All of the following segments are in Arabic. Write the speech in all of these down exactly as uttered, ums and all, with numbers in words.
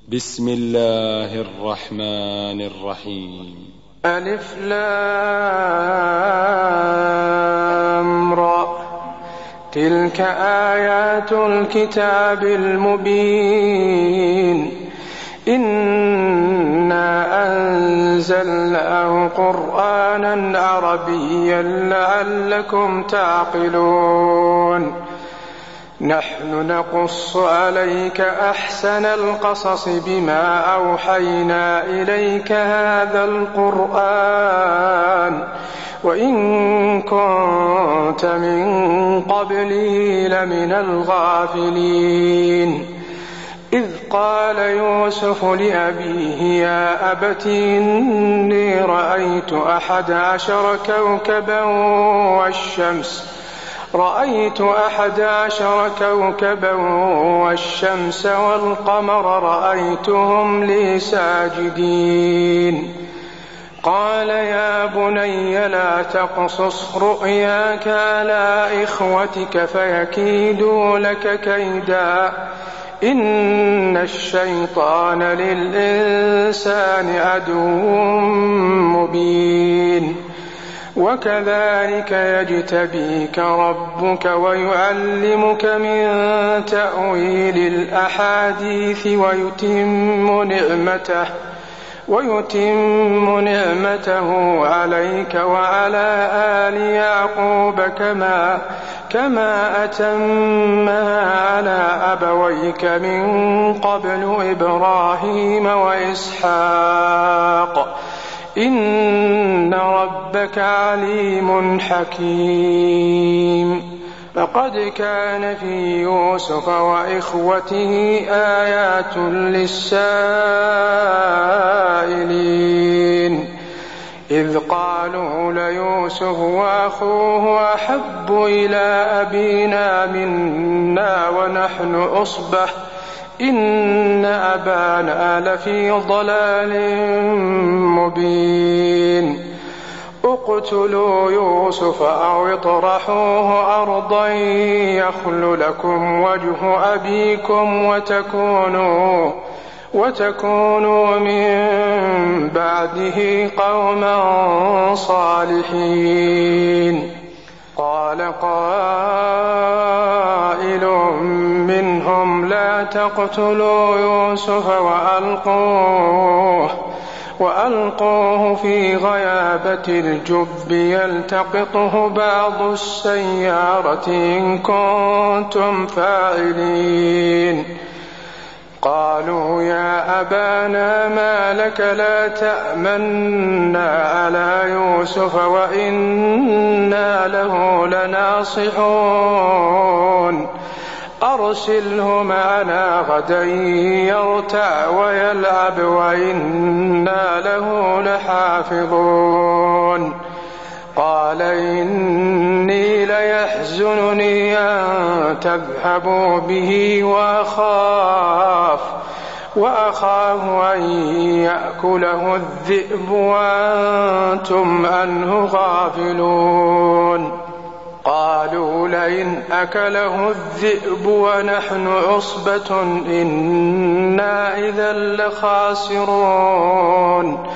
بسم الله الرحمن الرحيم. ألف لام را، تلك آيات الكتاب المبين، إنا أنزلناه قرآنا عربيا لعلكم تعقلون. نحن نقص عليك أحسن القصص بما أوحينا إليك هذا القرآن وإن كنت من قبله لمن الغافلين. إذ قال يوسف لأبيه يا أبت إني رأيت أحد عشر كوكبا والشمس رأيت أحد عشر كوكبا والشمس والقمر رأيتهم لي ساجدين. قال يا بني لا تقصص رؤياك على إخوتك فيكيدوا لك كيدا، إن الشيطان للإنسان عدو مبين. وكذلك يجتبيك ربك ويعلمك من تأويل الأحاديث ويتم نعمته, ويتم نعمته عليك وعلى آل يعقوب كما, كما أتمها على أبويك من قبل إبراهيم وإسحاق إن ربك عليم حكيم. لقد كان في يوسف وإخوته آيات للسائلين إذ قالوا ليوسف وأخوه أحب إلى أبينا منا ونحن عصبة إن أبانا لفي ضلال مبين. اقتلوا يوسف أو اطرحوه أرضا يخل لكم وجه أبيكم وتكونوا, وتكونوا من بعده قوما صالحين. قال قائل منهم لا تقتلوا يوسف وألقوه, وألقوه في غيابة الجب يلتقطه بعض السيارة إن كنتم فاعلين. قالوا يا أبانا ما لك لا تأمنا على يوسف وإنا له لناصحون أرسله معنا غدا يرتع ويلعب وإنا له لحافظون. قال إني ليحزنني أن تذهبوا به وأخاف, وأخاف أن يأكله الذئب وأنتم عنه غافلون. قالوا لئن أكله الذئب ونحن عصبة إنا إذا لخاسرون.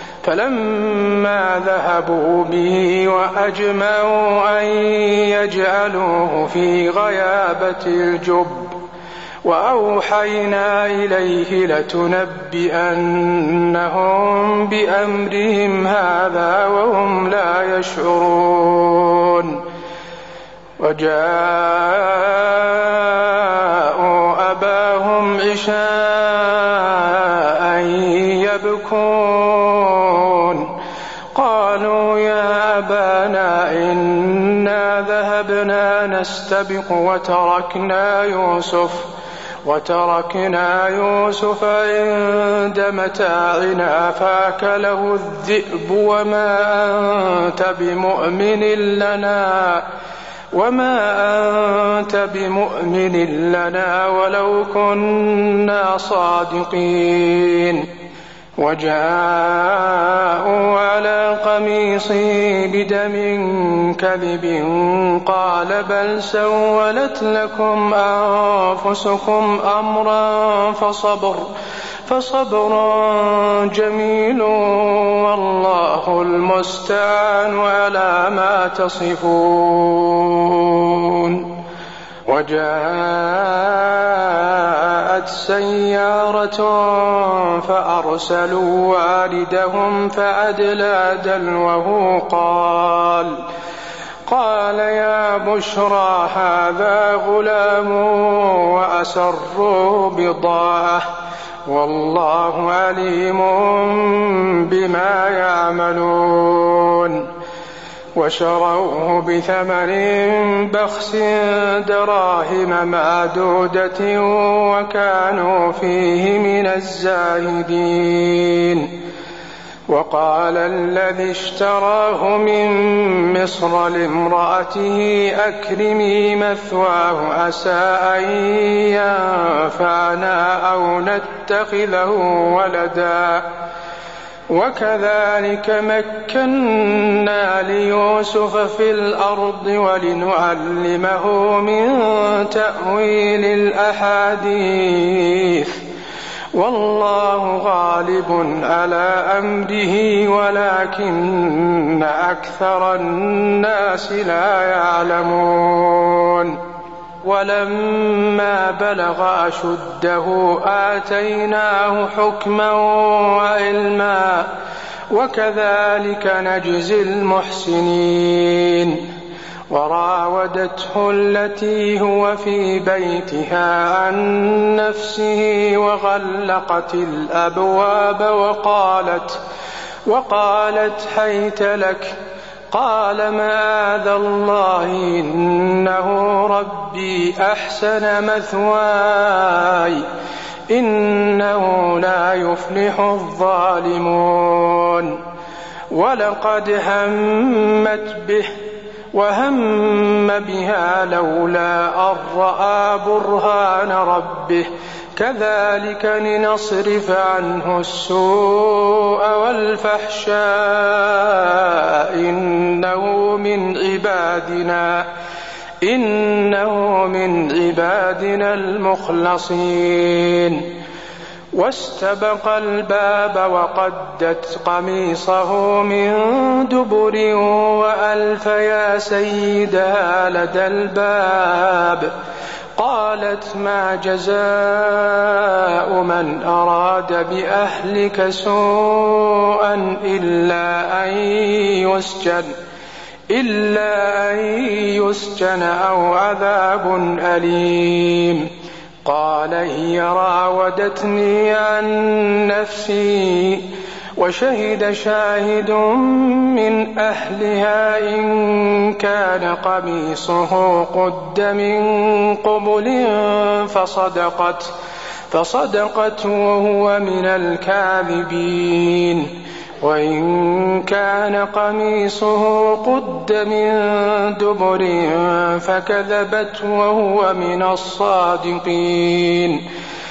فلما ذهبوا به وأجمعوا أن يجعلوه في غيابة الجب وأوحينا إليه لتنبئنهم بأمرهم هذا وهم لا يشعرون. وجاءوا أباهم عشاء يبكون. قالوا يا أبانا إنا ذهبنا نستبق وتركنا يوسف وتركنا يوسف عند متاعنا فأكله الذئب وما أنت بمؤمن لنا وما أنت بمؤمن لنا ولو كنا صادقين. وجاءوا على قميصه بدم كذب قال بل سولت لكم أنفسكم أمرا فصبر فصبر جميل والله المستعان على ما تصفون. وجاءت سيارة فأرسلوا واردهم فأدلى دلوه قال قال يا بشرى هذا غلام وأسروا بضاعة والله عليم بما يعملون. وشروه بثمن بخس دراهم معدودة وكانوا فيه من الزاهدين. وقال الذي اشتراه من مصر لامرأته أكرمي مثواه عسى أن ينفعنا أو نتخذه ولدا. وكذلك مكنا ليوسف في الأرض ولنعلمه من تأويل الأحاديث والله غالب على أمره ولكن أكثر الناس لا يعلمون. ولما بلغ أشده آتيناه حكما وعلما وكذلك نجزي المحسنين. وراودته التي هو في بيتها عن نفسه وغلقت الأبواب وقالت, وقالت حيت لك. قال معاذ الله إنه ربي أحسن مثواي إنه لا يفلح الظالمون. ولقد همت به وهم بها لولا أن رأى برهان ربه كذلك لنصرف عنه السوء والفحشاء إنه من عبادنا إنه من عبادنا المخلصين. واستبق الباب وقدت قميصه من دبر وألف يا سيدها لدى الباب. قالت ما جزاء من أراد بأهلك سوءا إلا أن يسجن إلا أن يسجن أو عذاب أليم. قال هي راودتني عن نفسي وشهد شاهد من أهلها إن كان قميصه قد من قبل فصدقت فصدقت وهو من الكاذبين. وإن كان قميصه قد من دبر فكذبت وهو من الصادقين.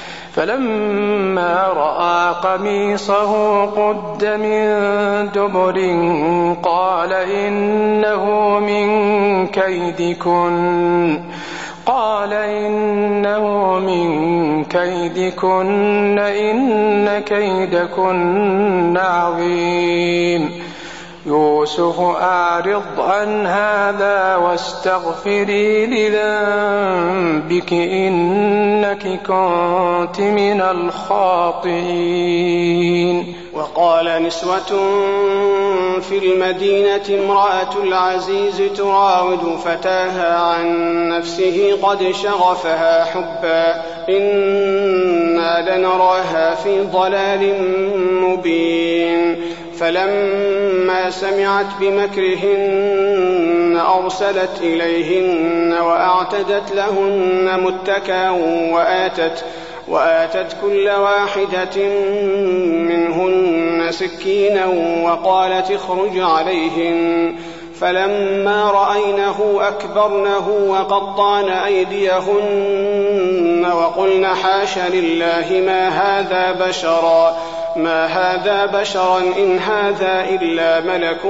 فلما رأى قميصه قد من دبر قال إنه من كيدكن قال إنه من كيدكن إن كيدكن عظيم. يوسف أعرض عن هذا واستغفري لذنبك إنك كنت من الخاطئين. وقال نسوة في المدينة امرأة العزيز تراود فتاها عن نفسه قد شغفها حبا إنا لنراها في ضلال مبين. فلما سمعت بمكرهن أرسلت إليهن وأعتدت لهن متكئا وآتت, وآتت كل واحدة منهن سكينا وقالت اخرج عليهن. فلما رأينه أكبرنه وقطعن أيديهن وقلن حاش لله ما هذا بشرا ما هذا بشرا إن هذا إلا ملك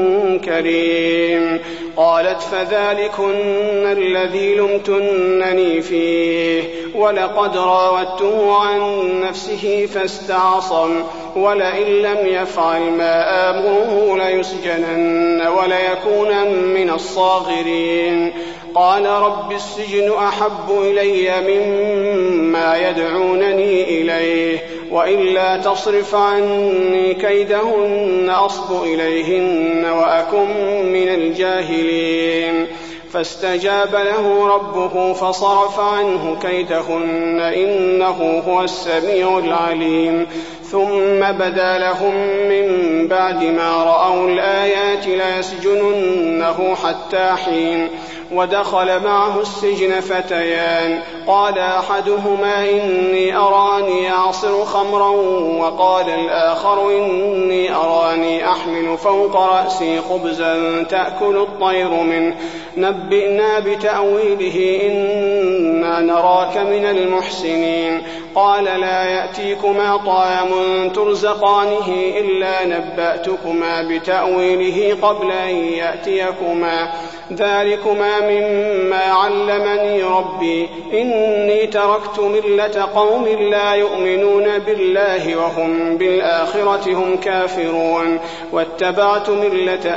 كريم. قالت فذلكن الذي لمتنني فيه ولقد راودته عن نفسه فاستعصم ولئن لم يفعل ما آمره ليسجنن وليكون من الصاغرين. قال رب السجن أحب إلي مما يدعونني إليه وإلا تصرف عني كيدهن أصب إليهن وأكن من الجاهلين. فاستجاب له ربه فصرف عنه كيدهن إنه هو السميع العليم. ثم بدا لهم من بعد ما رأوا الآيات ليسجننه حتى حين. ودخل معه السجن فتيان قال أحدهما إني أراني أعصر خمرا وقال الآخر إني أراني أحمل فوق رأسي خبزا تأكل الطير منه نبئنا بتأويله إنا نراك من المحسنين. قال لا يأتيكما طعام ترزقانه إلا نبأتكما بتأويله قبل أن يأتيكما ذلكما مما علمني ربي إني تركت ملة قوم لا يؤمنون بالله وهم بالآخرة هم كافرون واتبعت ملة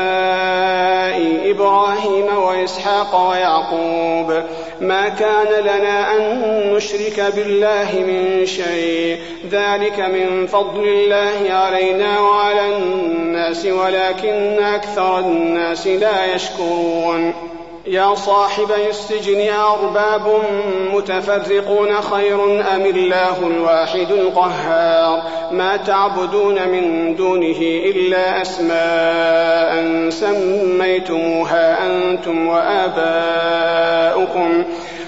آبائي إبراهيم وإسحاق ويعقوب ما كان لنا أن نشرك بالله من شيء ذلك من فضل الله علينا وعلى الناس ولكن أكثر الناس لا يشكرون. يا صاحبي السجن أرباب متفرقون خير أم الله الواحد القهار ما تعبدون من دونه إلا أسماء سميتموها أنتم وآباؤكم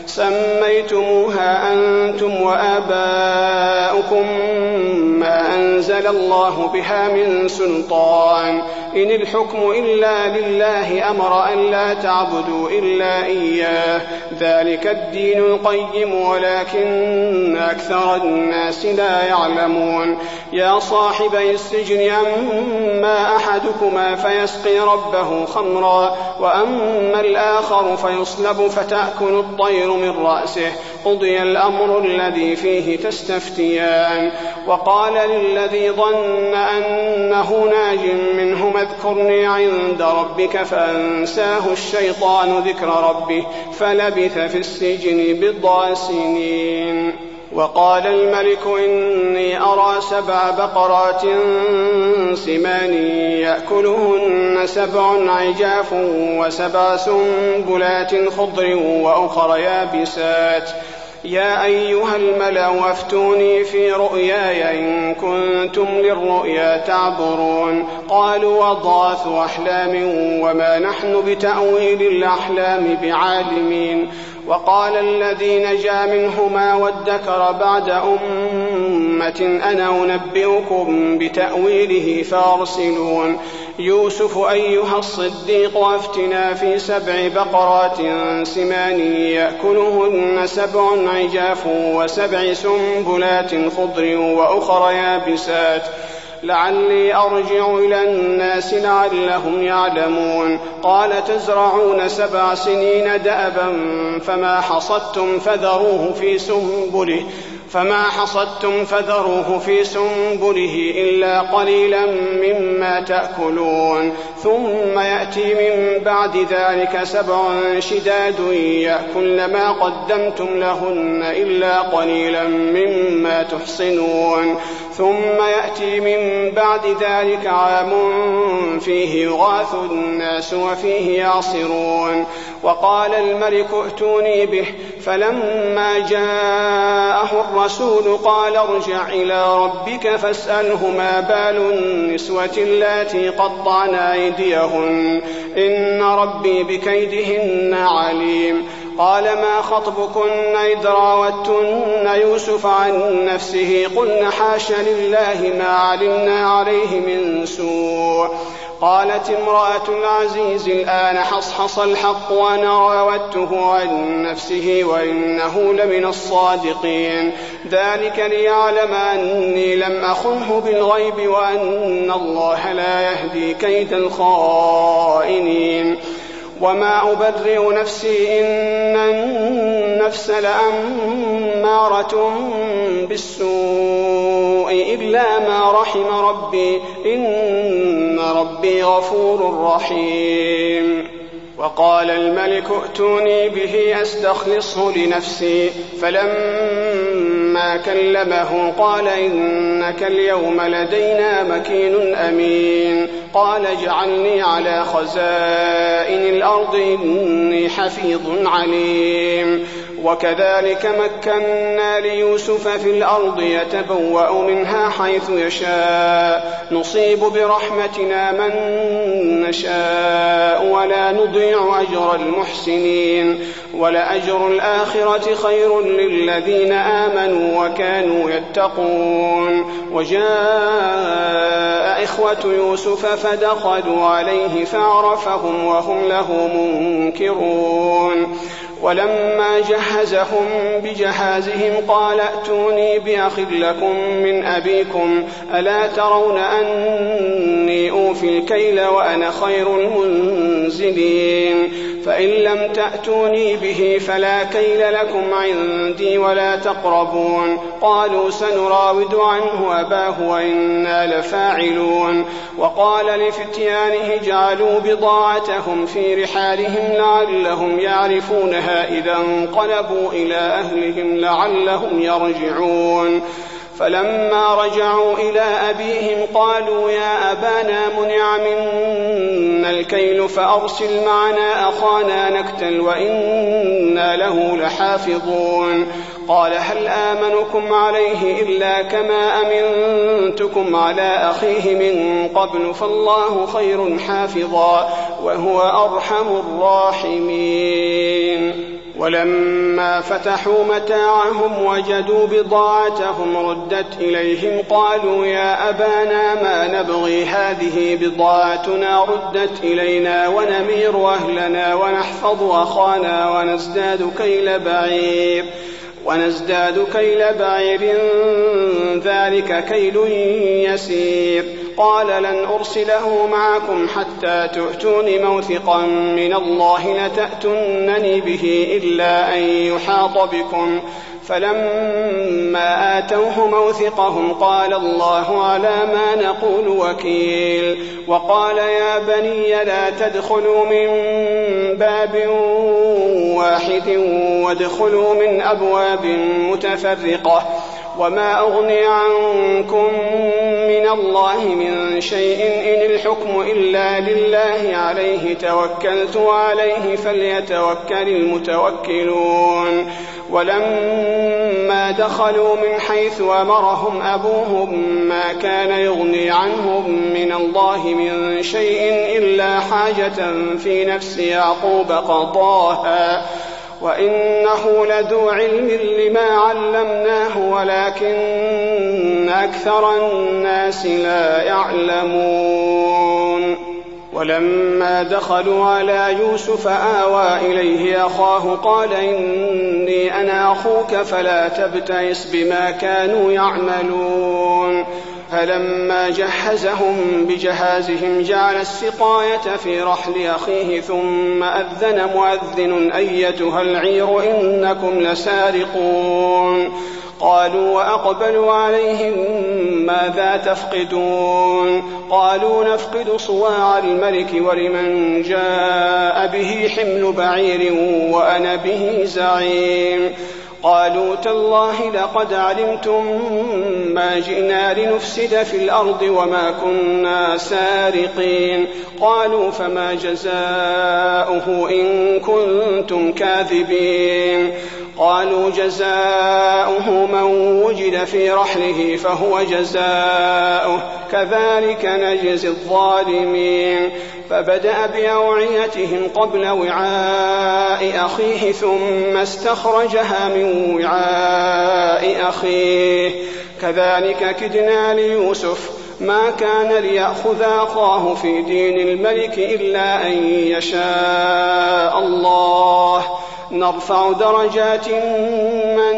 سميتموها أنتم وآباؤكم ما أنزل الله بها من سلطان إن الحكم إلا لله أمر أن لا تعبدوا إلا إياه ذلك الدين القيم ولكن أكثر الناس لا يعلمون. يا صاحبي السجن أما أحدكما فيسقي ربه خمرا وأما الآخر فيصلب فتأكل الطير من رأسه قضي الأمر الذي فيه تستفتيان. وقال للذي ظن أنه ناج منهما اذكرني عند ربك فأنساه الشيطان ذكر ربه فلبث في السجن بضع سنين. وقال الملك إني أرى سبع بقرات سمان يأكلهن سبع عجاف وسبع سنبلات خضر وأخر يابسات. يا أيها الملأ أفتوني في رؤياي إن كنتم للرؤيا تعبرون. قالوا أضغاث أحلام وما نحن بتأويل الأحلام بعالمين. وقال الذي نجا منهما وادكر بعد أمة أنا أنبئكم بتأويله فارسلون. يوسف أيها الصديق أفتنا في سبع بقرات سمان يأكلهن سبع عجاف وسبع سنبلات خضر وأخر يابسات لعلي أرجع إلى الناس لعلهم يعلمون. قال تزرعون سبع سنين دأبا فما حصدتم فذروه في سنبله فما حصدتم فذروه في سنبله إلا قليلا مما تأكلون ثم يأتي من بعد ذلك سبع شداد يأكلن ما قدمتم لهن إلا قليلا مما تحصنون ثم يأتي من بعد ذلك عام فيه يغاث الناس وفيه يعصرون. وقال الملك ائتوني به فلما جاءه الرسول قال ارجع إلى ربك فاسأله ما بال النسوة اللاتي قطعن أيديهن إن ربي بكيدهن عليم. قال ما خطبكن إذ راوتن يوسف عن نفسه قلن حاش لله ما علمنا عليه من سوء. قالت امرأة العزيز الآن حصحص الحق وأنا راودته عن نفسه وإنه لمن الصادقين ذلك ليعلم أني لم أخنه بالغيب وأن الله لا يهدي كيد الخائنين وما أبرئ نفسي إن النفس لأمارة بالسوء إلا ما رحم ربي إن ربي غفور رحيم. وقال الملك ائتوني به أستخلصه لنفسي فلما كلمه قال إنك اليوم لدينا مكين أمين قال اجعلني على خزائن الأرض إني حفيظ عليم. وكذلك مكنا ليوسف في الأرض يتبوأ منها حيث يشاء نصيب برحمتنا من نشاء ولا نضيع أجر المحسنين ولأجر الآخرة خير للذين آمنوا وكانوا يتقون. وجاء إخوة يوسف فدخلوا عليه فعرفهم وهم له منكرون. ولما جهزهم بجهازهم قال ائتوني بأخ لكم من أبيكم ألا ترون أني أوفي الكيل وأنا خير المنزلين فإن لم تأتوني به فلا كيل لكم عندي ولا تقربون. قالوا سنراود عنه أباه وإنا لفاعلون. وقال لفتيانه اجعلوا بضاعتهم في رحالهم لعلهم يعرفونها إذا انقلبوا إلى أهلهم لعلهم يرجعون. فلما رجعوا إلى أبيهم قالوا يا أبانا منع منا الكيل فأرسل معنا أخانا نكتل وإنا له لحافظون. قال هل آمنكم عليه إلا كما أمنتكم على أخيه من قبل فالله خير حافظا وهو أرحم الراحمين. ولما فتحوا متاعهم وجدوا بضاعتهم ردت إليهم قالوا يا أبانا ما نبغي هذه بضاعتنا ردت إلينا ونمير أهلنا ونحفظ أخانا ونزداد كيل بعير ونزداد كيل بعير ذلك كيل يسير. قال لن أرسله معكم حتى تؤتون موثقا من الله لتأتونني به إلا أن يحاط بكم. فلما آتوه موثقهم قال الله على ما نقول وكيل. وقال يا بني لا تدخلوا من باب واحد وادخلوا من أبواب متفرقة وما أغني عنكم من الله من شيء إن الحكم إلا لله عليه توكلت وعليه فليتوكل المتوكلون. ولما دخلوا من حيث أمرهم أبوهم ما كان يغني عنهم من الله من شيء إلا حاجة في نفس يعقوب قضاها وإنه لذو علم لما علمناه ولكن أكثر الناس لا يعلمون. ولما دخلوا على يوسف آوى إليه أخاه قال إني أنا أخوك فلا تبتئس بما كانوا يعملون. فلما جهزهم بجهازهم جعل السقاية في رحل أخيه ثم أذن مؤذن أيتها العير إنكم لسارقون. قالوا وأقبلوا عليهم ماذا تفقدون. قالوا نفقد صواع الملك ولمن جاء به حمل بعير وأنا به زعيم. قالوا تالله لقد علمتم ما جئنا لنفسد في الأرض وما كنا سارقين. قالوا فما جزاؤه إن كنتم كاذبين. قالوا جزاؤه من وجد في رحله فهو جزاؤه كذلك نجزي الظالمين. فبدأ بأوعيتهم قبل وعاء أخيه ثم استخرجها من وعاء أخيه كذلك كدنا ليوسف ما كان ليأخذ أخاه في دين الملك إلا أن يشاء الله نرفع درجات من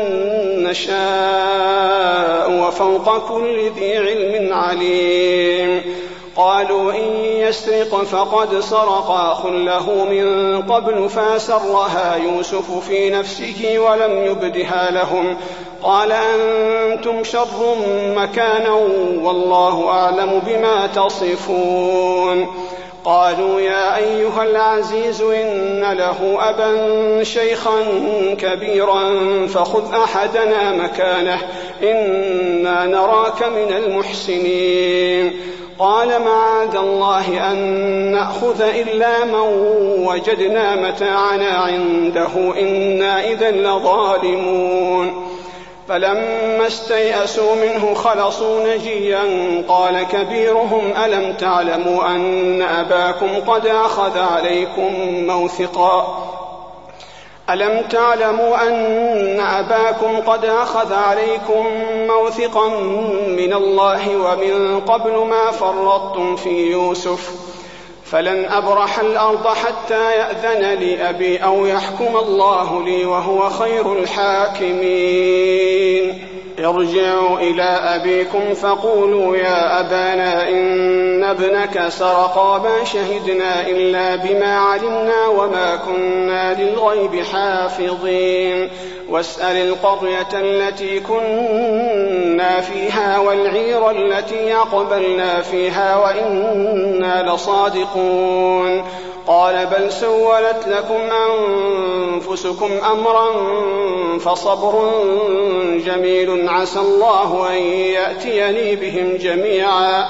نشاء وفوق كل ذي علم عليم. قالوا إن يسرق فقد سرق أخ له من قبل فأسرها يوسف في نفسه ولم يبدها لهم قال أنتم شر مكانا والله أعلم بما تصفون. قالوا يا أيها العزيز إن له أبا شيخا كبيرا فخذ أحدنا مكانه إنا نراك من المحسنين. قال معاذ الله أن نأخذ إلا من وجدنا متاعنا عنده إنا إذا لظالمون. فلما استيئسوا منه خلصوا نجيا قال كبيرهم ألم تعلموا أن أباكم قد أخذ عليكم موثقا ألم تعلموا أن أباكم قد أخذ عليكم موثقا من الله ومن قبل ما فرطتم في يوسف فلن أبرح الأرض حتى يأذن لي أبي أو يحكم الله لي وهو خير الحاكمين. ارجعوا إلى أبيكم فقولوا يا أبانا إن ابنك سرق وما شهدنا إلا بما علمنا وما كنا للغيب حافظين. واسأل القرية التي كنا فيها والعير التي أقبلنا فيها وإنا لصادقون. قال بل سولت لكم أنفسكم أمرا فصبر جميل عسى الله أن يأتيني بهم جميعا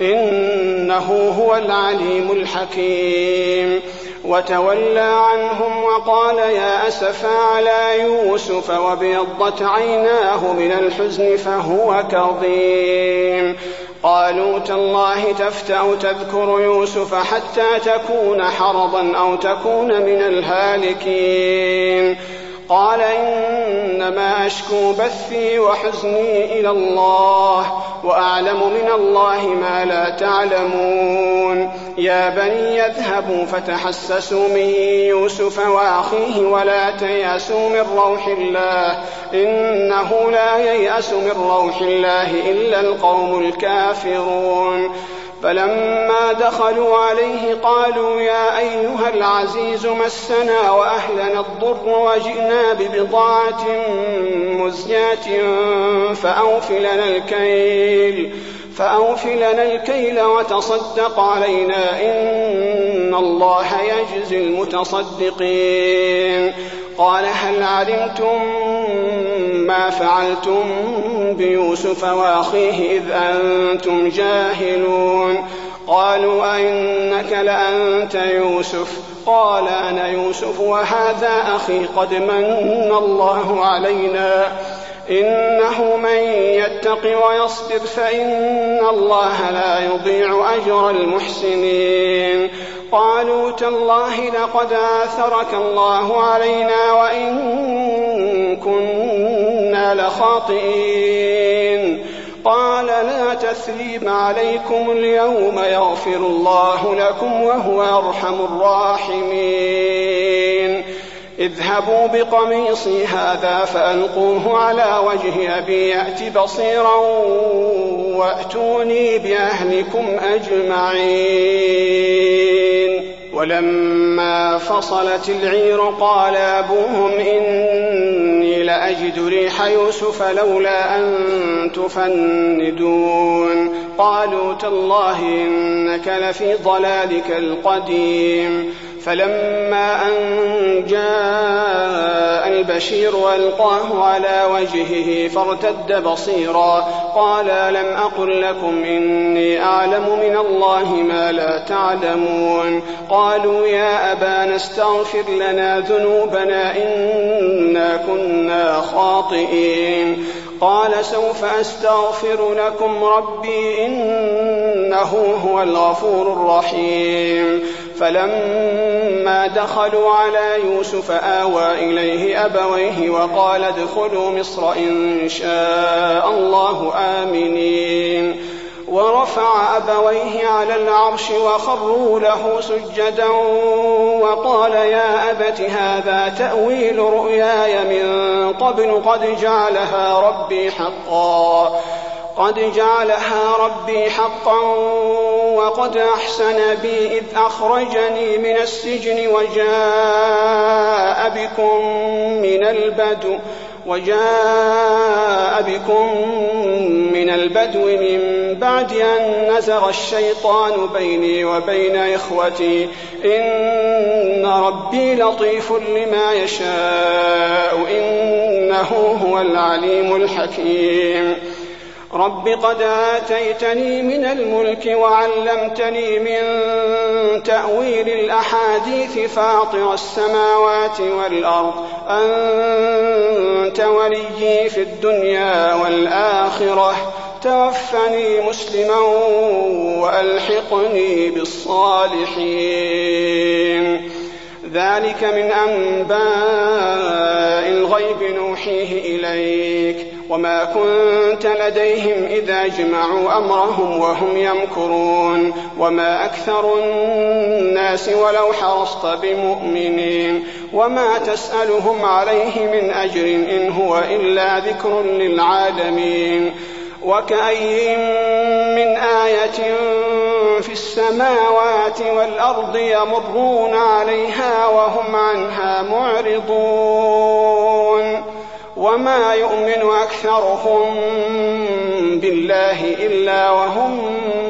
إنه هو العليم الحكيم. وتولى عنهم وقال يا أسفا على يوسف وابيضت عيناه من الحزن فهو كظيم. قالوا تالله تفتأ تذكر يوسف حتى تكون حرضا أو تكون من الهالكين. قال إنما أشكو بثي وحزني إلى الله وأعلم من الله ما لا تعلمون. يا بني يذهبوا فتحسسوا من يوسف وأخيه ولا تيأسوا من روح الله إنه لا ييأس من روح الله إلا القوم الكافرون. فلما دخلوا عليه قالوا يا أيها العزيز مسنا وأهلنا الضر وجئنا ببضاعة مزجاة فأوف لنا الكيل فأوف لنا الكيل وتصدق علينا إن الله يجزي المتصدقين. قال هل علمتم ما فعلتم بيوسف وأخيه إذ أنتم جاهلون؟ قالوا أئنك لأنت يوسف؟ قال أنا يوسف وهذا أخي قد من الله علينا إنه من يتق ويصبر فإن الله لا يضيع أجر المحسنين. قالوا تالله لقد آثرك الله علينا وإن كنا لخاطئين. قال لا تثريب عليكم اليوم يغفر الله لكم وهو أرحم الراحمين. اذهبوا بقميصي هذا فألقوه على وجه أبي يأت بصيرا وأتوني بأهلكم أجمعين. ولما فصلت العير قال أبوهم إني لأجد ريح يوسف لولا أن تفندون. قالوا تالله إنك لفي ضلالك القديم. فلما أن جاء البشير ألقاه على وجهه فارتد بصيرا قال لم أقل لكم إني أعلم من الله ما لا تعلمون. قالوا يا أبانا استغفر لنا ذنوبنا إنا كنا خاطئين. قال سوف أستغفر لكم ربي إنه هو الغفور الرحيم. فلما دخلوا على يوسف آوى إليه أبويه وقال ادخلوا مصر إن شاء الله آمنين. ورفع أبويه على العرش وخروا له سجدا وقال يا أبت هذا تأويل رؤياي من قبل قد جعلها ربي حقا قد جعلها ربي حقا وقد أحسن بي إذ أخرجني من السجن وجاء بكم من البدو وجاء بكم من البدو من بعد أن نزغ الشيطان بيني وبين إخوتي إن ربي لطيف لما يشاء إنه هو العليم الحكيم رب قد آتيتني من الملك وعلمتني من تأويل الأحاديث فاطر السماوات والأرض أنت وليي في الدنيا والآخرة توفني مسلما وألحقني بالصالحين ذلك من أنباء الغيب نوحيه إليك وما كنت لديهم إذا جمعوا أمرهم وهم يمكرون وما أكثر الناس ولو حرصت بمؤمنين وما تسألهم عليه من أجر إن هو إلا ذكر للعالمين وكأي من آية في السماوات والأرض يمرون عليها وهم عنها معرضون وما يؤمن أكثرهم بالله إلا وهم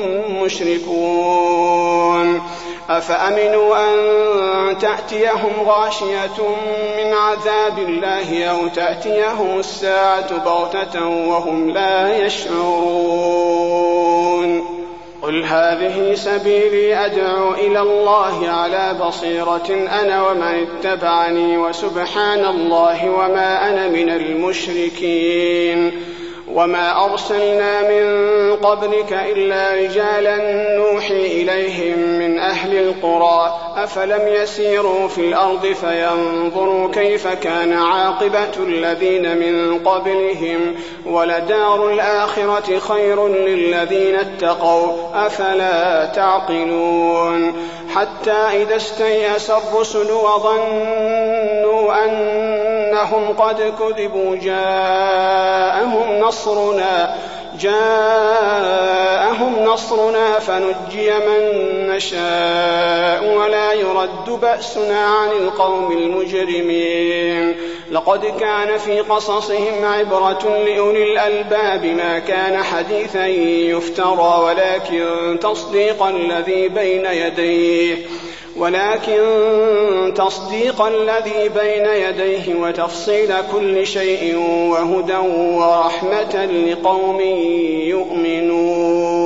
مشركون أفأمنوا أن تأتيهم غاشية من عذاب الله أو تأتيهم الساعة بغتة وهم لا يشعرون قل هذه سبيلي أدعو إلى الله على بصيرة أنا ومن اتبعني وسبحان الله وما أنا من المشركين وما أرسلنا من قبلك إلا رجالا نوحي إليهم من أهل القرى أفلم يسيروا في الأرض فينظروا كيف كان عاقبة الذين من قبلهم ولدار الآخرة خير للذين اتقوا أفلا تعقلون حتى إذا استيأس الرسل وظنوا أنهم قد كذبوا جاءهم نصرنا جاءهم نصرنا فنجي من نشاء ولا يرد بأسنا عن القوم المجرمين لقد كان في قصصهم عبرة لأولي الألباب ما كان حديثا يفترى ولكن تصديق الذي بين يديه ولكن تصديق الذي بين يديه وتفصيل كل شيء وهدى ورحمة لقوم يؤمنون